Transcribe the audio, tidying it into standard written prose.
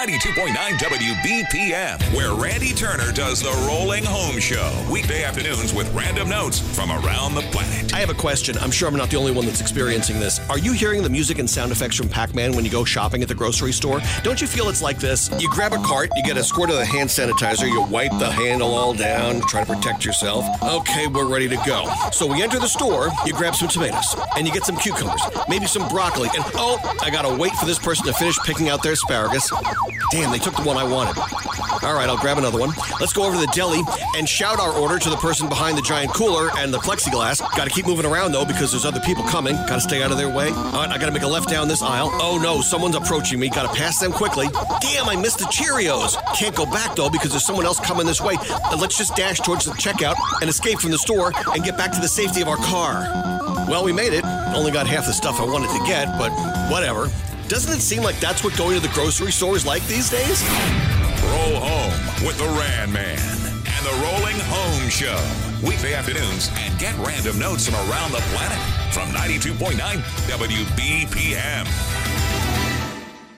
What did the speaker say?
92.9 WBPM, where Randy Turner does the Rolling Home Show. Weekday afternoons with random notes from around the planet. I have a question. I'm sure I'm not the only one that's experiencing this. Are you hearing the music and sound effects from Pac-Man when you go shopping at the grocery store? Don't you feel it's like this? You grab a cart, you get a squirt of the hand sanitizer, you wipe the handle all down, try to protect yourself. Okay, we're ready to go. So we enter the store, you grab some tomatoes, and you get some cucumbers, maybe some broccoli, and I gotta wait for this person to finish picking out their asparagus. Damn, they took the one I wanted. All right, I'll grab another one. Let's go over to the deli and shout our order to the person behind the giant cooler and the plexiglass. Got to keep moving around, though, because there's other people coming. Got to stay out of their way. All right, I got to make a left down this aisle. Oh, no, someone's approaching me. Got to pass them quickly. Damn, I missed the Cheerios. Can't go back, though, because there's someone else coming this way. Let's just dash towards the checkout and escape from the store and get back to the safety of our car. Well, we made it. Only got half the stuff I wanted to get, but whatever. Doesn't it seem like that's what going to the grocery store is like these days? Roll home with the Ran Man and the Rolling Home Show. Weekday afternoons, and get random notes from around the planet from 92.9 WBPM.